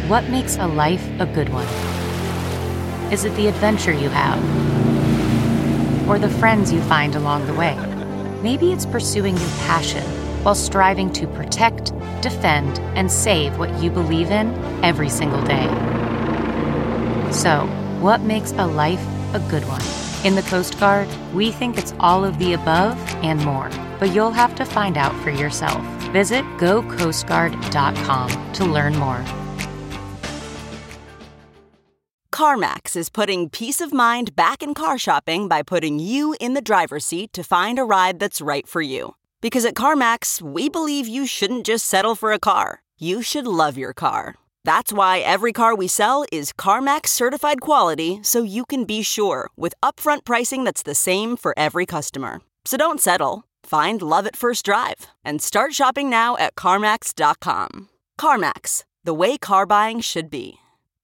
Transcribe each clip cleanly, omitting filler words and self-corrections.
What makes a life a good one? Is it the adventure you have? Or the friends you find along the way? Maybe it's pursuing your passion while striving to protect, defend, and save what you believe in every single day. So, what makes a life a good one? In the Coast Guard, we think it's all of the above and more, but you'll have to find out for yourself. Visit gocoastguard.com to learn more. CarMax is putting peace of mind back in car shopping by putting you in the driver's seat to find a ride that's right for you. Because at CarMax, we believe you shouldn't just settle for a car. You should love your car. That's why every car we sell is CarMax certified quality, so you can be sure with upfront pricing that's the same for every customer. So don't settle. Find love at first drive and start shopping now at CarMax.com. CarMax, the way car buying should be.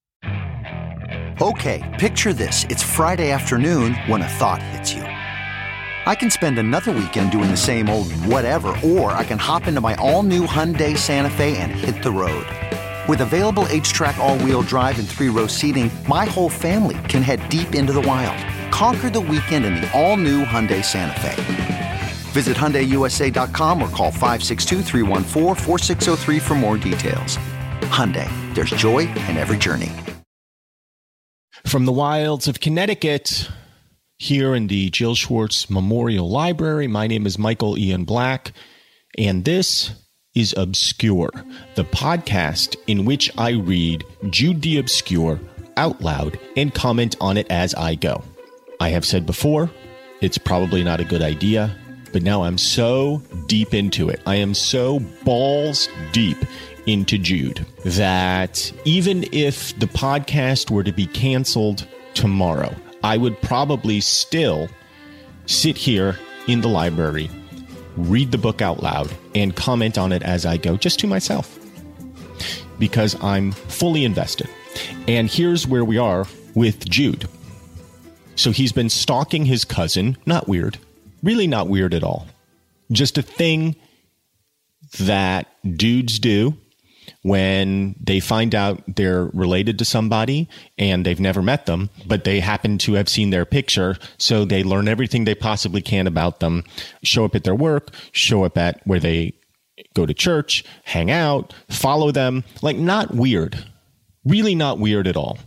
Okay, picture this. It's Friday afternoon when a thought hits you. I can spend another weekend doing the same old whatever, or I can hop into my all-new Hyundai Santa Fe and hit the road. With available H-Track all-wheel drive and 3-row seating, my whole family can head deep into the wild. Conquer the weekend in the all-new Hyundai Santa Fe. Visit HyundaiUSA.com or call 562-314-4603 for more details. Hyundai, there's joy in every journey. From the wilds of Connecticut, here in the Jill Schwartz Memorial Library, my name is Michael Ian Black, and this is Obscure, the podcast in which I read Jude the Obscure out loud and comment on it as I go. I have said before, it's probably not a good idea, but now I'm so deep into it. I am so balls deep into Jude that even if the podcast were to be canceled tomorrow, I would probably still sit here in the library, read the book out loud, and comment on it as I go, just to myself, because I'm fully invested. And here's where we are with Jude. So he's been stalking his cousin. Not weird. Really not weird at all. Just a thing that dudes do when they find out they're related to somebody and they've never met them, but they happen to have seen their picture, so they learn everything they possibly can about them, show up at their work, show up at where they go to church, hang out, follow them. Like, not weird. Really not weird at all.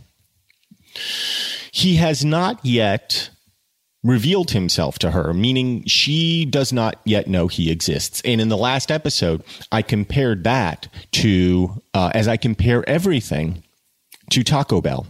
He has not yet revealed himself to her, meaning she does not yet know he exists. And in the last episode, I compared that to, as I compare everything, to Taco Bell.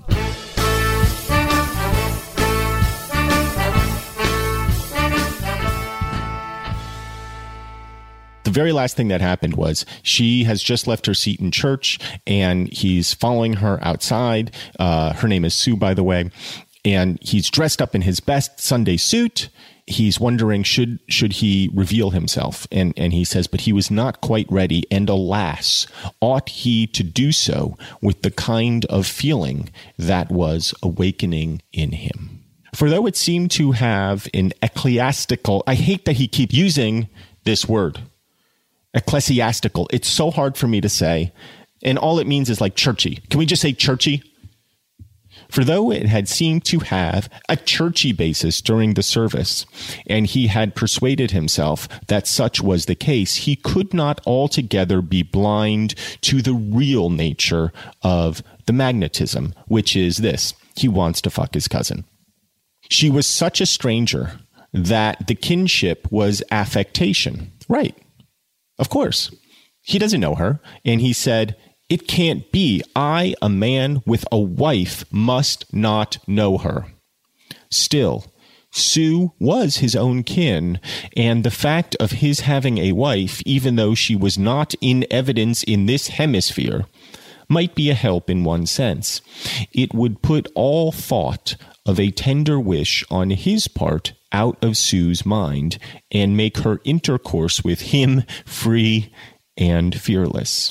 The very last thing that happened was she has just left her seat in church, and he's following her outside. Her name is Sue, by the way. And he's dressed up in his best Sunday suit. He's wondering, should he reveal himself? And he says, but he was not quite ready. And alas, ought he to do so with the kind of feeling that was awakening in him? For though it seemed to have an ecclesiastical, I hate that he keep using this word, ecclesiastical. It's so hard for me to say. And all it means is like churchy. Can we just say churchy? For though it had seemed to have a churchy basis during the service, and he had persuaded himself that such was the case, he could not altogether be blind to the real nature of the magnetism, which is this: he wants to fuck his cousin. She was such a stranger that the kinship was affectation. Right. Of course. He doesn't know her, and he said, "It can't be. I, a man with a wife, must not know her." Still, Sue was his own kin, and the fact of his having a wife, even though she was not in evidence in this hemisphere, might be a help in one sense. It would put all thought of a tender wish on his part out of Sue's mind, and make her intercourse with him free and fearless.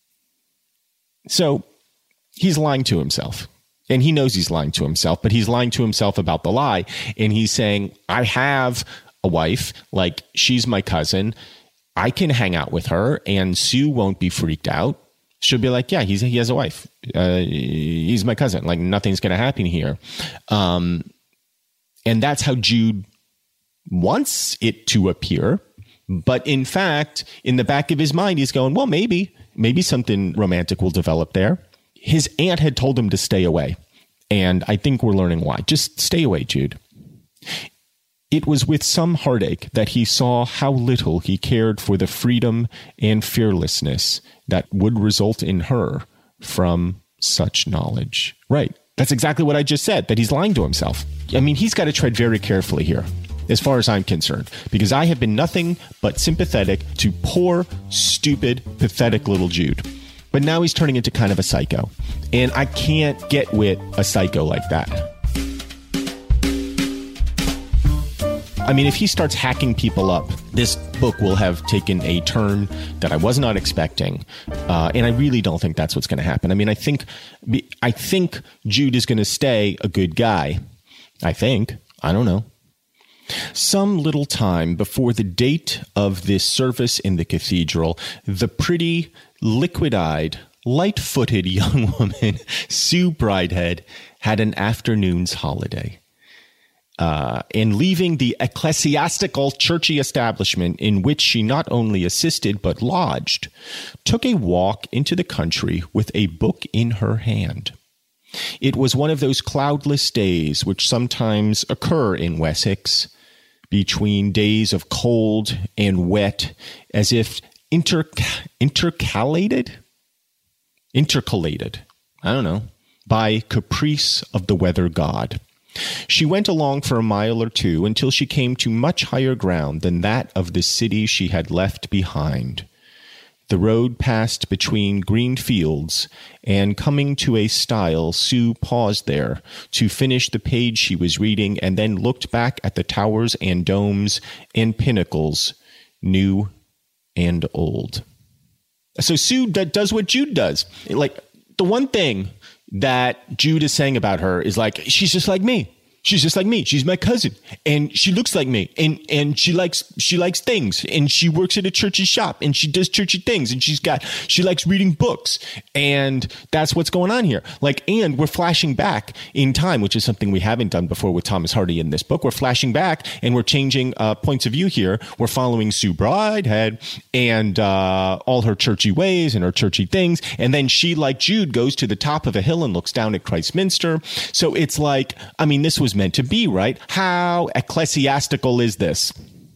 So he's lying to himself, and he knows he's lying to himself, but he's lying to himself about the lie. And he's saying, I have a wife, like she's my cousin. I can hang out with her and Sue won't be freaked out. She'll be like, yeah, he has a wife. He's my cousin. Like, nothing's going to happen here. And that's how Jude wants it to appear. But in fact, in the back of his mind, he's going, well, maybe something romantic will develop there. His aunt had told him to stay away. And I think we're learning why. Just stay away, Jude. It was with some heartache that he saw how little he cared for the freedom and fearlessness that would result in her from such knowledge. Right. That's exactly what I just said, that he's lying to himself. I mean, he's got to tread very carefully here, as far as I'm concerned, because I have been nothing but sympathetic to poor, stupid, pathetic little Jude. But now he's turning into kind of a psycho, and I can't get with a psycho like that. I mean, if he starts hacking people up, this book will have taken a turn that I was not expecting. And I really don't think that's what's going to happen. I mean, I think Jude is going to stay a good guy. I don't know. Some little time before the date of this service in the cathedral, the pretty, liquid-eyed, light-footed young woman, Sue Bridehead, had an afternoon's holiday. And leaving the ecclesiastical churchy establishment in which she not only assisted but lodged, took a walk into the country with a book in her hand. It was one of those cloudless days which sometimes occur in Wessex, between days of cold and wet, as if intercalated, I don't know, by caprice of the weather god. She went along for a mile or two until she came to much higher ground than that of the city she had left behind. The road passed between green fields, and coming to a stile, Sue paused there to finish the page she was reading, and then looked back at the towers and domes and pinnacles, new and old. So Sue does what Jude does. Like, the one thing that Jude is saying about her is like, she's just like me. She's just like me. She's my cousin, and she looks like me, and she likes things, and she works at a churchy shop, and she does churchy things, and she likes reading books, and that's what's going on here. Like, and we're flashing back in time, which is something we haven't done before with Thomas Hardy in this book. We're flashing back, and we're changing points of view here. We're following Sue Bridehead and all her churchy ways and her churchy things, and then she, like Jude, goes to the top of a hill and looks down at Christminster. So it's like, I mean, this was meant to be, right? How ecclesiastical is this?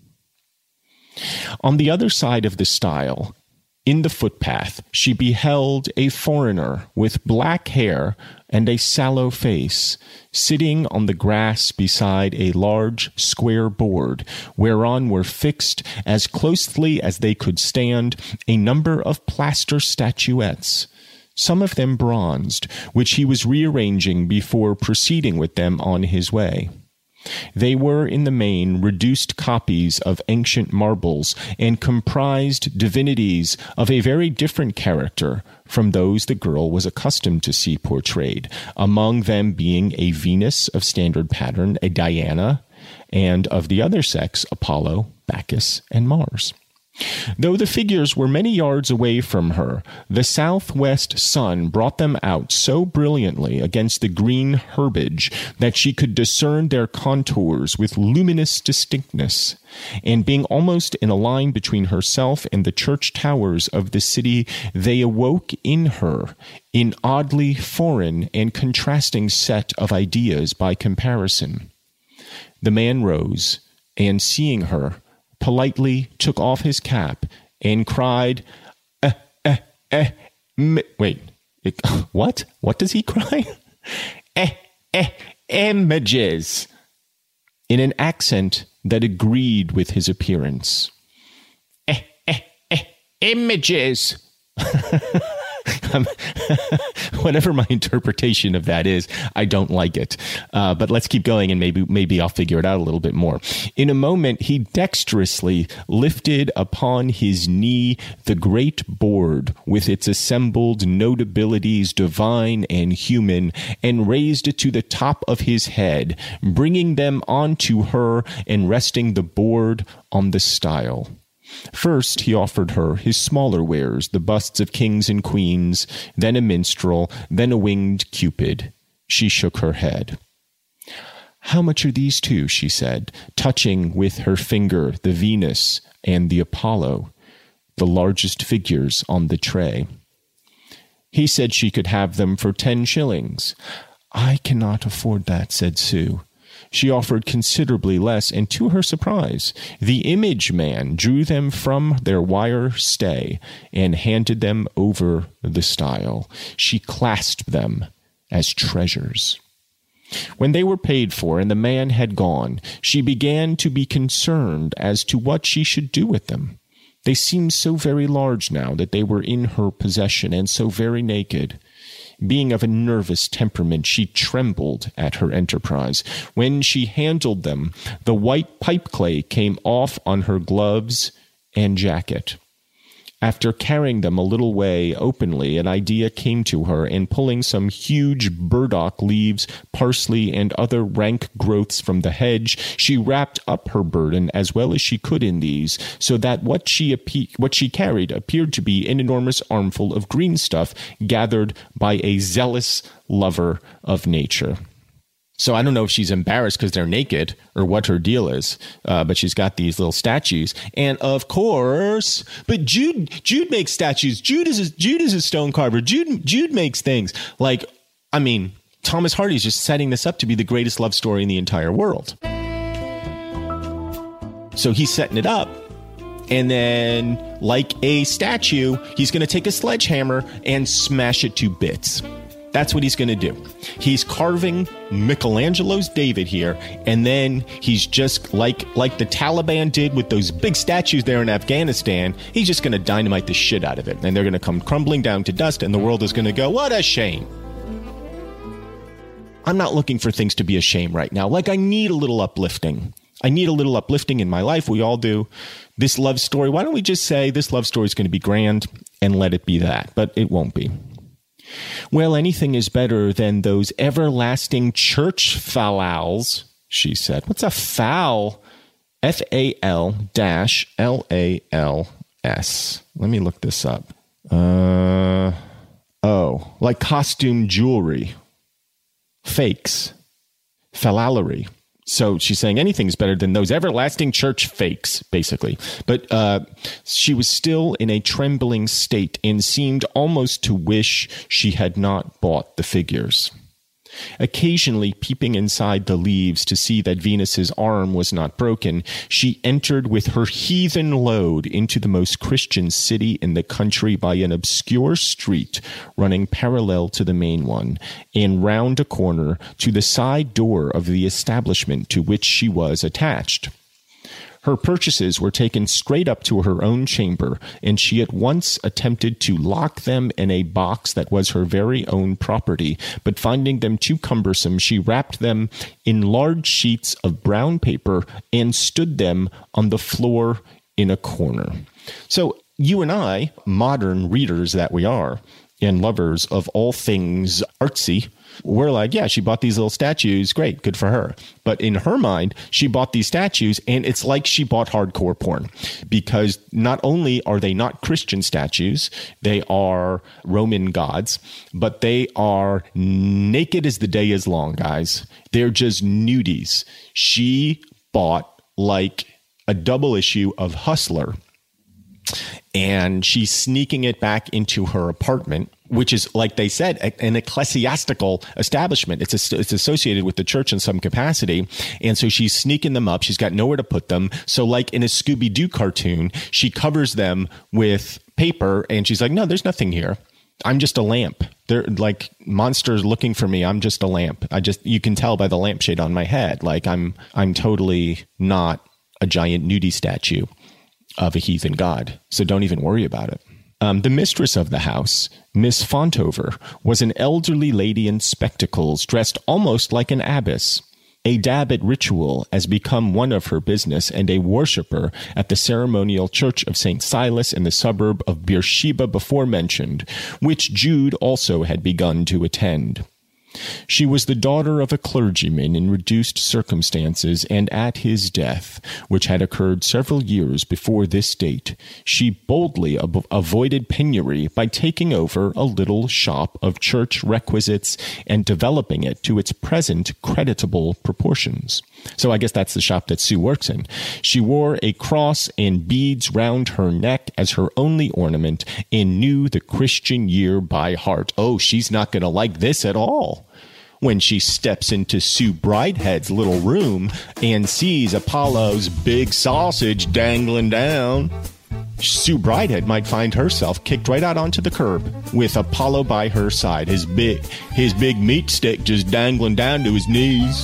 On the other side of the stile, in the footpath, she beheld a foreigner with black hair and a sallow face, sitting on the grass beside a large square board, whereon were fixed, as closely as they could stand, a number of plaster statuettes, some of them bronzed, which he was rearranging before proceeding with them on his way. They were, in the main, reduced copies of ancient marbles, and comprised divinities of a very different character from those the girl was accustomed to see portrayed, among them being a Venus of standard pattern, a Diana, and of the other sex, Apollo, Bacchus, and Mars. Though the figures were many yards away from her, the southwest sun brought them out so brilliantly against the green herbage that she could discern their contours with luminous distinctness, and being almost in a line between herself and the church towers of the city, they awoke in her an oddly foreign and contrasting set of ideas by comparison. The man rose, and seeing her, politely took off his cap and cried, what? What does he cry? Images, in an accent that agreed with his appearance. Images. Whatever my interpretation of that is, I don't like it. But let's keep going, and maybe I'll figure it out a little bit more. In a moment, he dexterously lifted upon his knee the great board with its assembled notabilities divine and human, and raised it to the top of his head, bringing them onto her and resting the board on the stile. First, he offered her his smaller wares, the busts of kings and queens, then a minstrel, then a winged Cupid. She shook her head. "How much are these two?" she said, touching with her finger the Venus and the Apollo, the largest figures on the tray. He said she could have them for 10 shillings. "I cannot afford that," said Sue. She offered considerably less, and to her surprise, the image man drew them from their wire stay and handed them over the stile. She clasped them as treasures. When they were paid for and the man had gone, she began to be concerned as to what she should do with them. They seemed so very large now that they were in her possession, and so very naked. Being of a nervous temperament, she trembled at her enterprise. When she handled them, the white pipe clay came off on her gloves and jacket. After carrying them a little way openly, an idea came to her, and pulling some huge burdock leaves, parsley, and other rank growths from the hedge, she wrapped up her burden as well as she could in these, so that what she carried appeared to be an enormous armful of green stuff gathered by a zealous lover of nature. So I don't know if she's embarrassed because they're naked or what her deal is, but she's got these little statues. And of course, but Jude makes statues. Jude is a stone carver. Jude makes things. Like, I mean, Thomas Hardy is just setting this up to be the greatest love story in the entire world. So he's setting it up. And then, like a statue, he's going to take a sledgehammer and smash it to bits. That's what he's going to do. He's carving Michelangelo's David here, and then he's just like the Taliban did with those big statues there in Afghanistan, he's just going to dynamite the shit out of it, and they're going to come crumbling down to dust, and the world is going to go, what a shame. I'm not looking for things to be a shame right now. Like, I need a little uplifting. I need a little uplifting in my life. We all do. This love story, why don't we just say this love story is going to be grand and let it be that, but it won't be. Well, anything is better than those everlasting church fallals, she said. What's a foul? F-A-L-L-A-L-S. Let me look this up. Like costume jewelry. Fakes. Fallallery. So she's saying anything's better than those everlasting church fakes, basically. But she was still in a trembling state and seemed almost to wish she had not bought the figures. Occasionally peeping inside the leaves to see that Venus's arm was not broken, she entered with her heathen load into the most Christian city in the country by an obscure street running parallel to the main one, and round a corner to the side door of the establishment to which she was attached. Her purchases were taken straight up to her own chamber, and she at once attempted to lock them in a box that was her very own property, but finding them too cumbersome, she wrapped them in large sheets of brown paper and stood them on the floor in a corner. So you and I, modern readers that we are, and lovers of all things artsy, we're like, yeah, she bought these little statues. Great. Good for her. But in her mind, she bought these statues, and it's like she bought hardcore porn, because not only are they not Christian statues, they are Roman gods, but they are naked as the day is long, guys. They're just nudies. She bought like a double issue of Hustler, and she's sneaking it back into her apartment, which is, like they said, an ecclesiastical establishment. It's associated with the church in some capacity. And so she's sneaking them up. She's got nowhere to put them. So like in a Scooby-Doo cartoon, she covers them with paper, and she's like, no, there's nothing here. I'm just a lamp. They're like monsters looking for me. I'm just a lamp. You can tell by the lampshade on my head. Like I'm totally not a giant nudie statue of a heathen god. So don't even worry about it. The mistress of the house, Miss Fontover, was an elderly lady in spectacles, dressed almost like an abbess. A dab at ritual has become one of her business, and a worshipper at the ceremonial church of St. Silas in the suburb of Beersheba before mentioned, which Jude also had begun to attend. She was the daughter of a clergyman in reduced circumstances, and at his death, which had occurred several years before this date, she boldly avoided penury by taking over a little shop of church requisites and developing it to its present creditable proportions. So I guess that's the shop that Sue works in. She wore a cross and beads round her neck as her only ornament and knew the Christian year by heart. Oh, she's not going to like this at all. When she steps into Sue Bridehead's little room and sees Apollo's big sausage dangling down, Sue Bridehead might find herself kicked right out onto the curb with Apollo by her side, his big meat stick just dangling down to his knees.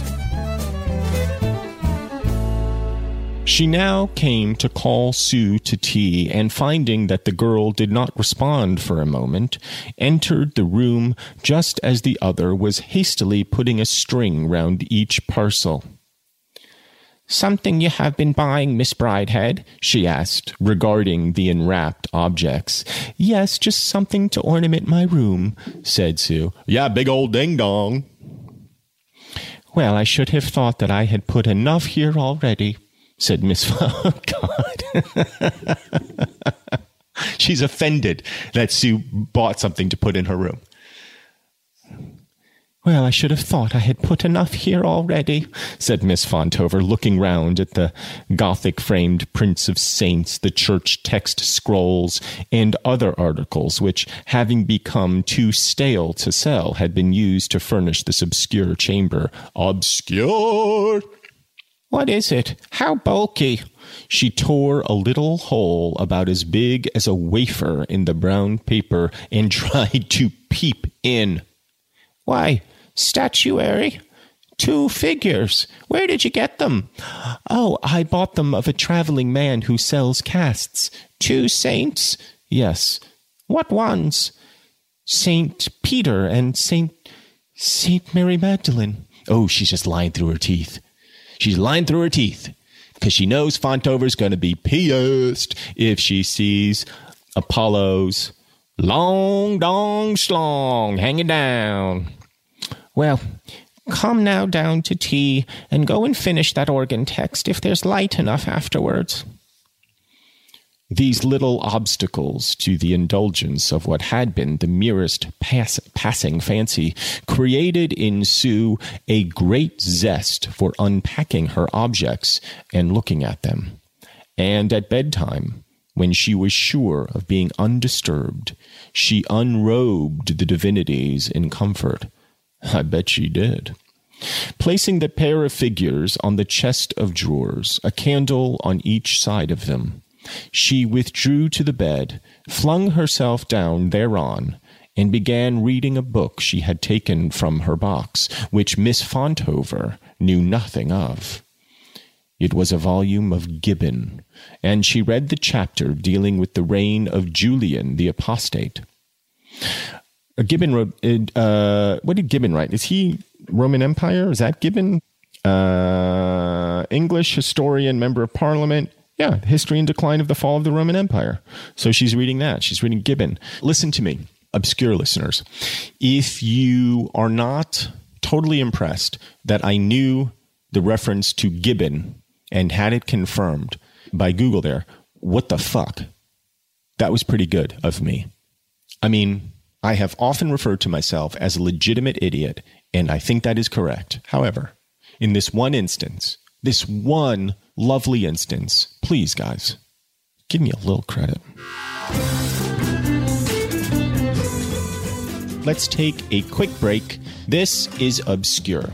She now came to call Sue to tea, and finding that the girl did not respond for a moment, entered the room just as the other was hastily putting a string round each parcel. "Something you have been buying, Miss Bridehead?" she asked, regarding the enwrapped objects. "Yes, just something to ornament my room," said Sue. "Yeah, big old ding-dong." "Well, I should have thought that I had put enough here already," said Miss... Oh, God. She's offended that Sue bought something to put in her room. "Well, I should have thought I had put enough here already," said Miss Fontover, looking round at the Gothic-framed prints of saints, the church text scrolls, and other articles which, having become too stale to sell, had been used to furnish this obscure chamber. Obscure! "What is it? How bulky?" She tore a little hole about as big as a wafer in the brown paper and tried to peep in. "Why, statuary. 2 figures. Where did you get them?" "Oh, I bought them of a traveling man who sells casts." "2 saints?" "Yes." "What ones?" "Saint Peter and Saint Mary Magdalene." Oh, she's just lying through her teeth. She's lying through her teeth because she knows Fontover's going to be pissed if she sees Apollo's long dong schlong hanging down. "Well, come now down to tea and go and finish that organ text if there's light enough afterwards." These little obstacles to the indulgence of what had been the merest passing fancy created in Sue a great zest for unpacking her objects and looking at them. And at bedtime, when she was sure of being undisturbed, she unrobed the divinities in comfort. I bet she did. Placing the pair of figures on the chest of drawers, a candle on each side of them, she withdrew to the bed, flung herself down thereon, and began reading a book she had taken from her box, which Miss Fontover knew nothing of. It was a volume of Gibbon, and she read the chapter dealing with the reign of Julian the Apostate. Gibbon wrote... what did Gibbon write? Is he Roman Empire? Is that Gibbon? English historian, member of Parliament. Yeah, History and Decline of the Fall of the Roman Empire. So she's reading that. She's reading Gibbon. Listen to me, obscure listeners. If you are not totally impressed that I knew the reference to Gibbon and had it confirmed by Google there, what the fuck? That was pretty good of me. I mean, I have often referred to myself as a legitimate idiot, and I think that is correct. However, in this one instance, this one lovely instance, please, guys, give me a little credit. Let's take a quick break. This is Obscure.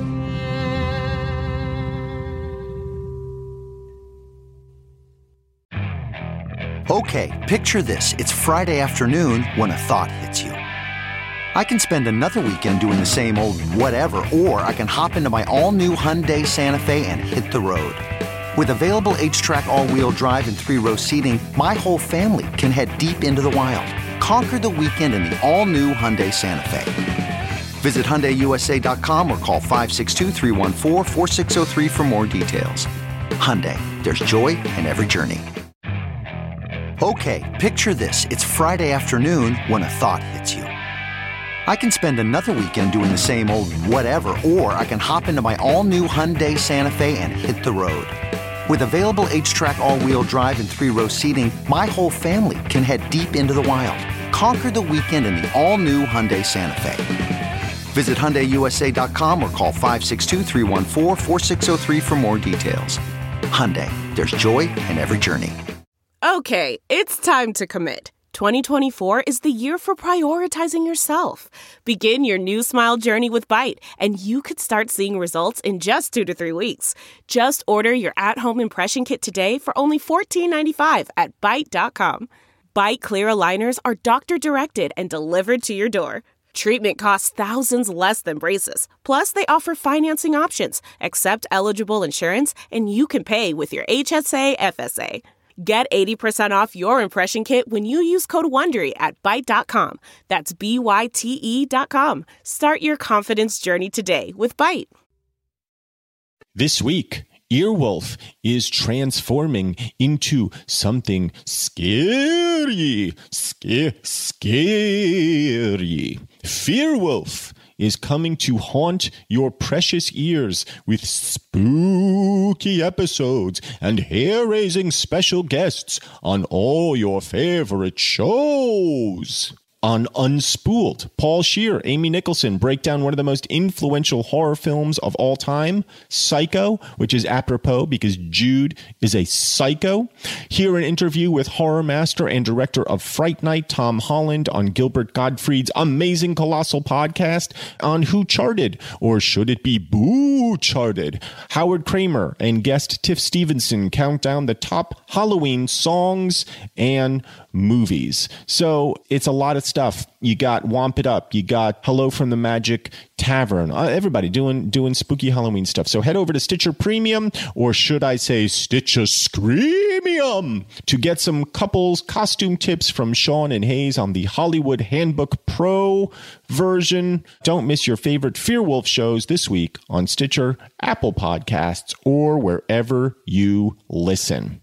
Okay, picture this. It's Friday afternoon when a thought hits you. I can spend another weekend doing the same old whatever, or I can hop into my all-new Hyundai Santa Fe and hit the road. With available H-Track all-wheel drive and 3-row seating, my whole family can head deep into the wild. Conquer the weekend in the all-new Hyundai Santa Fe. Visit HyundaiUSA.com or call 562-314-4603 for more details. Hyundai, there's joy in every journey. Okay, picture this. It's Friday afternoon when a thought hits you. I can spend another weekend doing the same old whatever, or I can hop into my all-new Hyundai Santa Fe and hit the road. With available H-Track all-wheel drive and 3-row seating, my whole family can head deep into the wild. Conquer the weekend in the all-new Hyundai Santa Fe. Visit HyundaiUSA.com or call 562-314-4603 for more details. Hyundai, there's joy in every journey. Okay, it's time to commit. 2024 is the year for prioritizing yourself. Begin your new smile journey with Byte, and you could start seeing results in just 2 to 3 weeks. Just order your at-home impression kit today for only $14.95 at Byte.com. Byte Clear aligners are doctor-directed and delivered to your door. Treatment costs thousands less than braces. Plus, they offer financing options, accept eligible insurance, and you can pay with your HSA FSA. Get 80% off your impression kit when you use code WONDERY at Byte.com. That's BYTE.com. Start your confidence journey today with Byte. This week, Earwolf is transforming into something scary. Scary. Fearwolf is coming to haunt your precious ears with spooky episodes and hair-raising special guests on all your favorite shows. On Unspooled, Paul Scheer, Amy Nicholson break down one of the most influential horror films of all time, Psycho, which is apropos because Jude is a psycho. Hear an interview with horror master and director of Fright Night, Tom Holland, on Gilbert Gottfried's amazing colossal podcast on Who Charted, or should it be Boo Charted? Howard Kramer and guest Tiff Stevenson count down the top Halloween songs and movies. So it's a lot of stuff. You got Womp It Up. You got Hello from the Magic Tavern. Everybody doing spooky Halloween stuff. So head over to Stitcher Premium, or should I say Stitcher Screamium, to get some couples costume tips from Sean and Hayes on the Hollywood Handbook Pro version. Don't miss your favorite Fearwolf shows this week on Stitcher, Apple Podcasts, or wherever you listen.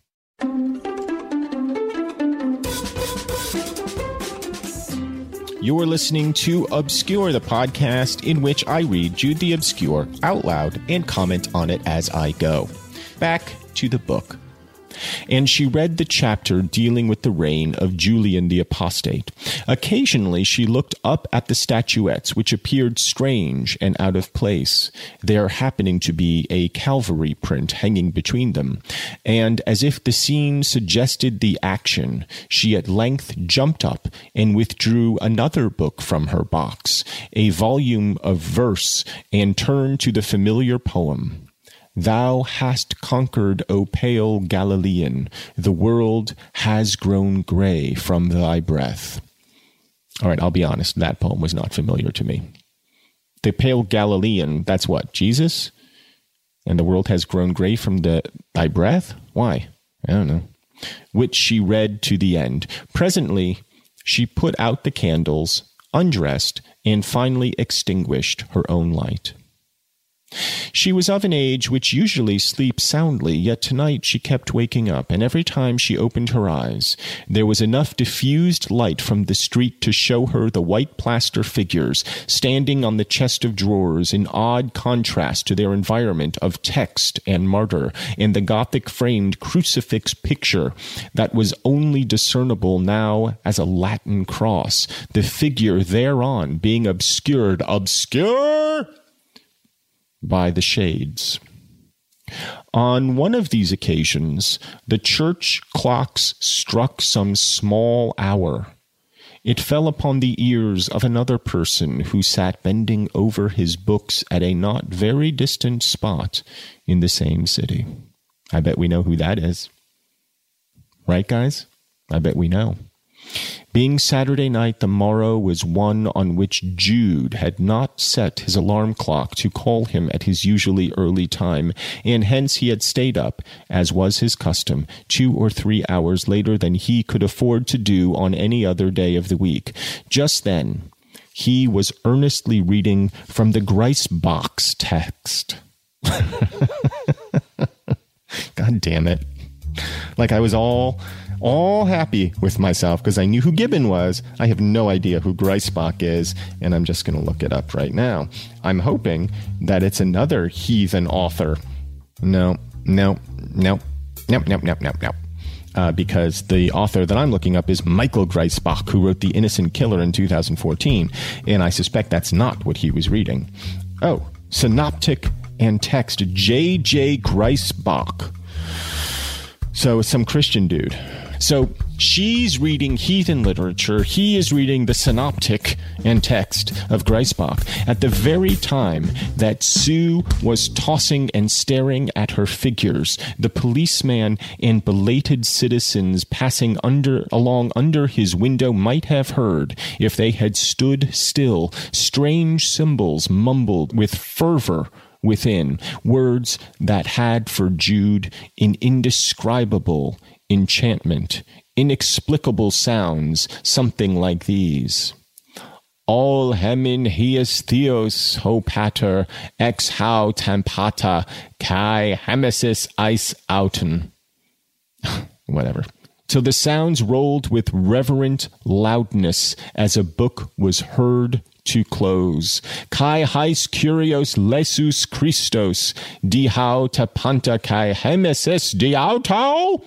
You're listening to Obscure, the podcast in which I read Jude the Obscure out loud and comment on it as I go. Back to the book. And she read the chapter dealing with the reign of Julian the Apostate. Occasionally, she looked up at the statuettes, which appeared strange and out of place, there happening to be a Calvary print hanging between them. And as if the scene suggested the action, she at length jumped up and withdrew another book from her box, a volume of verse, and turned to the familiar poem. Thou hast conquered, O pale Galilean, the world has grown gray from thy breath. All right, I'll be honest, that poem was not familiar to me. The pale Galilean, that's what, Jesus? And the world has grown gray from thy breath? Why? I don't know. Which she read to the end. Presently, she put out the candles, undressed, and finally extinguished her own light. She was of an age which usually sleeps soundly, yet tonight she kept waking up, and every time she opened her eyes, there was enough diffused light from the street to show her the white plaster figures standing on the chest of drawers in odd contrast to their environment of text and martyr, and the Gothic-framed crucifix picture that was only discernible now as a Latin cross, the figure thereon being obscured by the shades. On one of these occasions, the church clocks struck some small hour. It fell upon the ears of another person who sat bending over his books at a not very distant spot in the same city. I bet we know who that is. Right, guys? I bet we know. Being Saturday night, the morrow was one on which Jude had not set his alarm clock to call him at his usually early time, and hence he had stayed up, as was his custom, 2 or 3 hours later than he could afford to do on any other day of the week. Just then, he was earnestly reading from the Greisbach's text. God damn it. Like I was all all happy with myself because I knew who Gibbon was. I have no idea who Griesbach is, and I'm just going to look it up right now. I'm hoping that it's another heathen author. No. Because the author that I'm looking up is Michael Griesbach, who wrote The Innocent Killer in 2014, and I suspect that's not what he was reading. Oh, Synoptic and Text, J.J. Griesbach. So some Christian dude. So she's reading heathen literature. He is reading the Synoptic and Text of Griesbach at the very time that Sue was tossing and staring at her figures. The policeman and belated citizens passing along under his window might have heard, if they had stood still, strange symbols mumbled with fervor within, words that had for Jude an indescribable enchantment, inexplicable sounds, something like these. All hemin hies theos ho pater, ex hau tampata, kai hemesis eis auten. Whatever. Till the sounds rolled with reverent loudness as a book was heard to close. Kai heis curios lesus Christos, di hau tapanta kai hemesis di auto.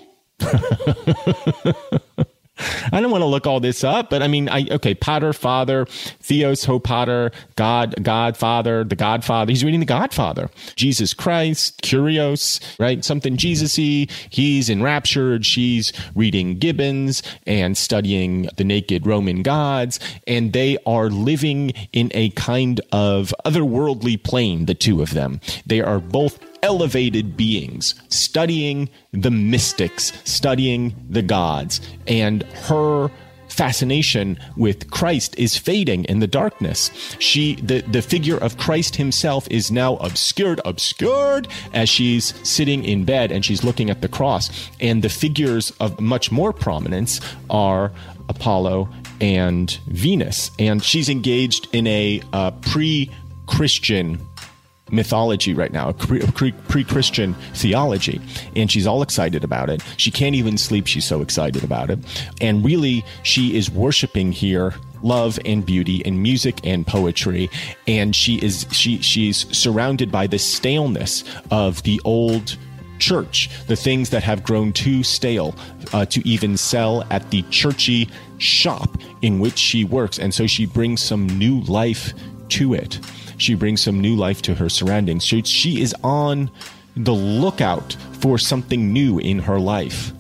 I don't want to look all this up, but I mean, Pater, Father, Theos, Ho Pater, God, Godfather, the Godfather. He's reading the Godfather. Jesus Christ, Curios, right? Something Jesus-y. He's enraptured. She's reading Gibbons and studying the naked Roman gods, and they are living in a kind of otherworldly plane, the two of them. They are both elevated beings, studying the mystics, studying the gods, and her fascination with Christ is fading in the darkness. The figure of Christ himself is now obscured as she's sitting in bed and she's looking at the cross. And the figures of much more prominence are Apollo and Venus. And she's engaged in a pre-Christian mythology right now, a pre-Christian theology, and she's all excited about it. She can't even sleep, she's so excited about it. And really, she is worshiping here love and beauty and music and poetry, and she's surrounded by the staleness of the old church, the things that have grown too stale to even sell at the churchy shop in which she works. And so she brings some new life to it. She brings some new life to her surroundings. She is on the lookout for something new in her life.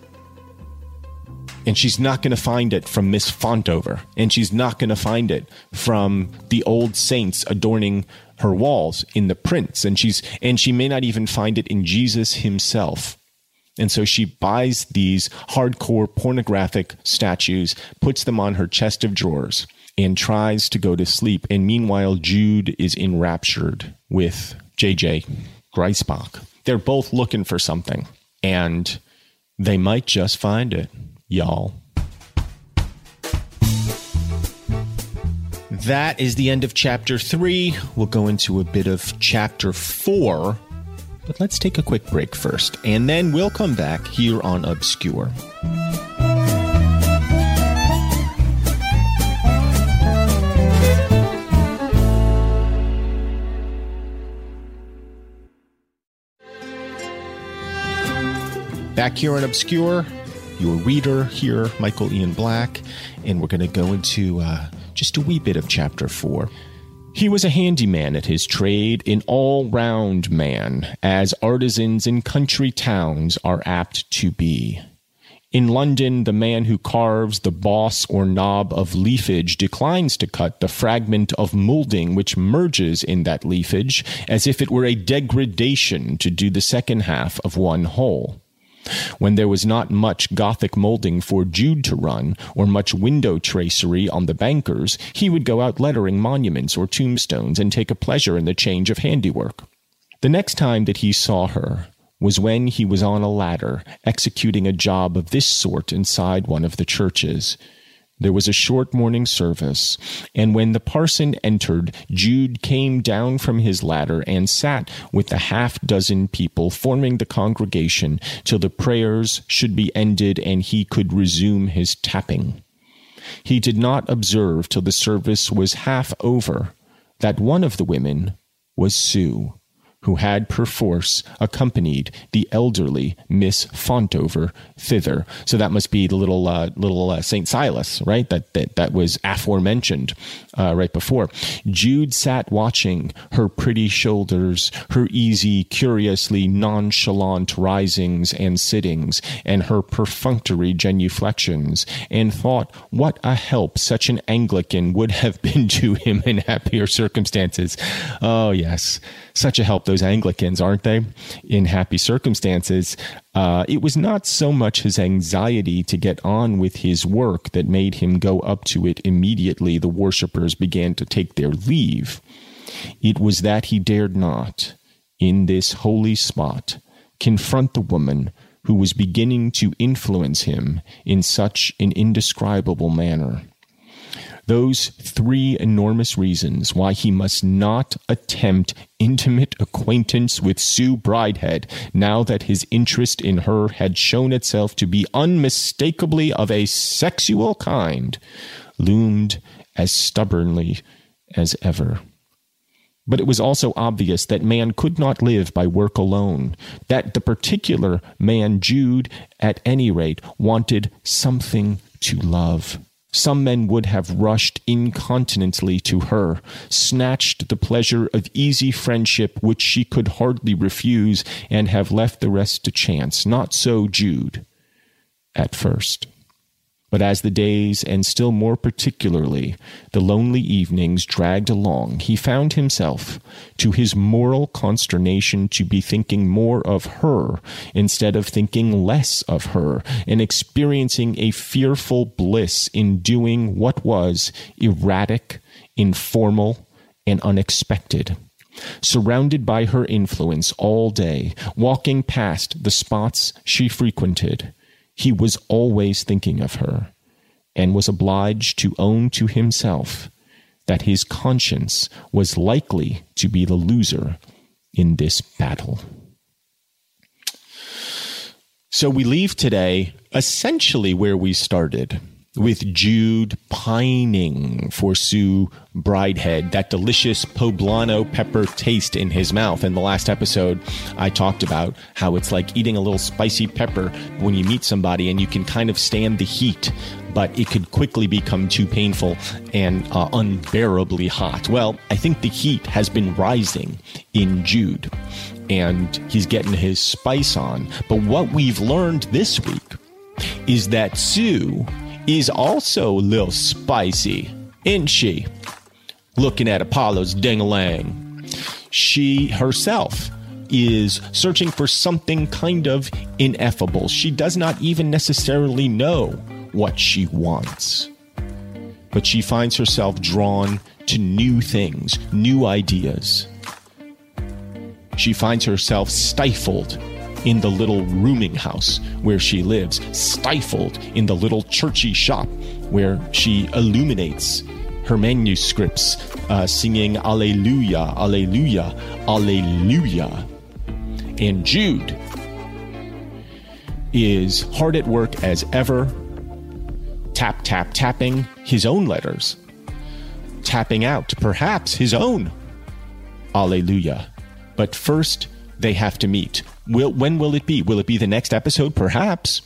And she's not going to find it from Miss Fontover. And she's not going to find it from the old saints adorning her walls in the prints. And she may not even find it in Jesus himself. And so she buys these hardcore pornographic statues, puts them on her chest of drawers, and tries to go to sleep. And meanwhile, Jude is enraptured with J.J. Griesbach. They're both looking for something, and they might just find it, y'all. That is the end of Chapter 3. We'll go into a bit of Chapter 4, but let's take a quick break first, and then we'll come back here on Obscure. Back here on Obscure, your reader here, Michael Ian Black, and we're going to go into just a wee bit of Chapter 4. He was a handyman at his trade, an all-round man, as artisans in country towns are apt to be. In London, the man who carves the boss or knob of leafage declines to cut the fragment of moulding which merges in that leafage, as if it were a degradation to do the second half of one whole. When there was not much Gothic molding for Jude to run, or much window tracery on the bankers, he would go out lettering monuments or tombstones and take a pleasure in the change of handiwork. The next time that he saw her was when he was on a ladder, executing a job of this sort inside one of the churches. There was a short morning service, and when the parson entered, Jude came down from his ladder and sat with the half-dozen people forming the congregation till the prayers should be ended and he could resume his tapping. He did not observe till the service was half over that one of the women was Sue, who had perforce accompanied the elderly Miss Fontover thither. So that must be the little St. Silas, right? That was aforementioned right before. Jude sat watching her pretty shoulders, her easy, curiously nonchalant risings and sittings, and her perfunctory genuflections, and thought what a help such an Anglican would have been to him in happier circumstances. Oh, yes. Such a help, those Anglicans, aren't they? In happy circumstances. It was not so much his anxiety to get on with his work that made him go up to it immediately the worshippers began to take their leave. It was that he dared not, in this holy spot, confront the woman who was beginning to influence him in such an indescribable manner. Those three enormous reasons why he must not attempt intimate acquaintance with Sue Bridehead, now that his interest in her had shown itself to be unmistakably of a sexual kind, loomed as stubbornly as ever. But it was also obvious that man could not live by work alone, that the particular man, Jude, at any rate, wanted something to love. Some men would have rushed incontinently to her, snatched the pleasure of easy friendship which she could hardly refuse, and have left the rest to chance. Not so Jude, at first. But as the days, and still more particularly the lonely evenings, dragged along, he found himself, to his moral consternation, to be thinking more of her instead of thinking less of her, and experiencing a fearful bliss in doing what was erratic, informal, and unexpected. Surrounded by her influence all day, walking past the spots she frequented, he was always thinking of her, and was obliged to own to himself that his conscience was likely to be the loser in this battle. So we leave today essentially where we started, with Jude pining for Sue Bridehead, that delicious poblano pepper taste in his mouth. In the last episode, I talked about how it's like eating a little spicy pepper when you meet somebody and you can kind of stand the heat, but it could quickly become too painful and unbearably hot. Well, I think the heat has been rising in Jude, and he's getting his spice on. But what we've learned this week is that Sue is also a little spicy, isn't she? Looking at Apollo's ding-a-lang. She herself is searching for something kind of ineffable. She does not even necessarily know what she wants. But she finds herself drawn to new things, new ideas. She finds herself stifled in the little rooming house where she lives, stifled in the little churchy shop where she illuminates her manuscripts, singing Alleluia, Alleluia, Alleluia. And Jude is hard at work as ever, tapping his own letters, tapping out perhaps his own Alleluia. But first, they have to meet. When will it be? Will it be the next episode? Perhaps.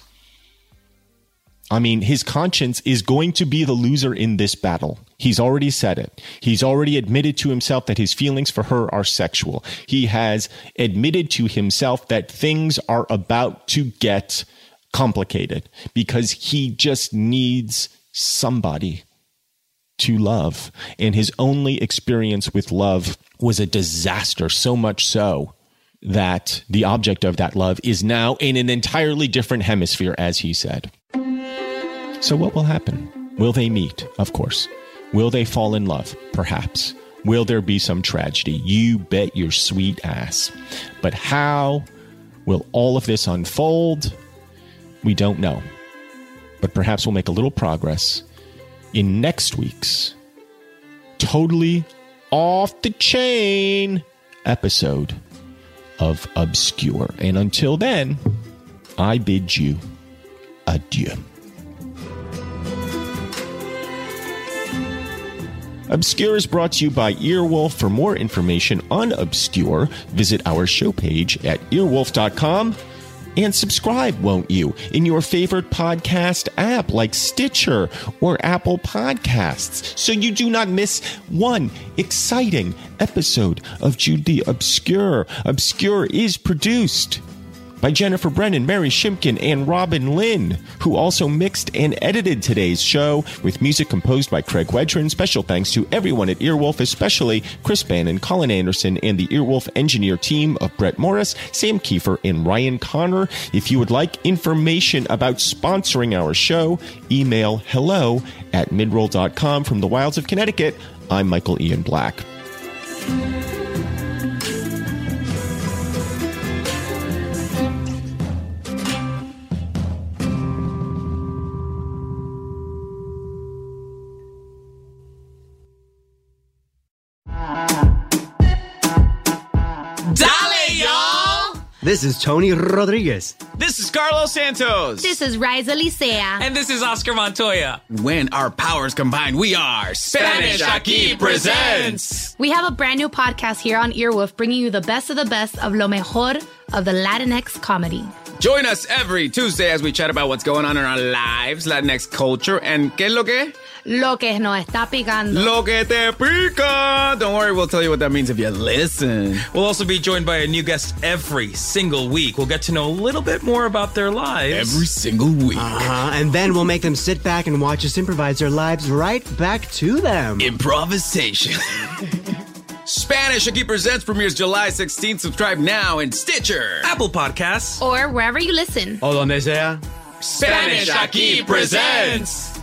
I mean, his conscience is going to be the loser in this battle. He's already said it. He's already admitted to himself that his feelings for her are sexual. He has admitted to himself that things are about to get complicated because he just needs somebody to love. And his only experience with love was a disaster, so much so that the object of that love is now in an entirely different hemisphere, as he said. So what will happen? Will they meet? Of course. Will they fall in love? Perhaps. Will there be some tragedy? You bet your sweet ass. But how will all of this unfold? We don't know. But perhaps we'll make a little progress in next week's totally off the chain episode of Obscure. And until then, I bid you adieu. Obscure is brought to you by Earwolf. For more information on Obscure, visit our show page at earwolf.com. And subscribe, won't you, in your favorite podcast app like Stitcher or Apple Podcasts, so you do not miss one exciting episode of Jude the Obscure. Obscure is produced by Jennifer Brennan, Mary Shimkin, and Robin Lynn, who also mixed and edited today's show with music composed by Craig Wedren. Special thanks to everyone at Earwolf, especially Chris Bannon, Colin Anderson, and the Earwolf engineer team of Brett Morris, Sam Kiefer, and Ryan Connor. If you would like information about sponsoring our show, email hello@midroll.com. From the wilds of Connecticut, I'm Michael Ian Black. This is Tony Rodriguez. This is Carlos Santos. This is Riza Licea. And this is Oscar Montoya. When our powers combine, we are Spanish Aquí Presents. We have a brand new podcast here on Earwolf, bringing you the best of lo mejor of the Latinx comedy. Join us every Tuesday as we chat about what's going on in our lives, Latinx culture, and ¿qué es lo que? Lo que nos está picando. Lo que te pica. Don't worry, we'll tell you what that means if you listen. We'll also be joined by a new guest every single week. We'll get to know a little bit more about their lives. Every single week. And then we'll make them sit back and watch us improvise their lives right back to them. Improvisation. Spanish Aquí Presents premieres July 16th. Subscribe now in Stitcher, Apple Podcasts, or wherever you listen. O donde sea. Spanish Aquí Presents.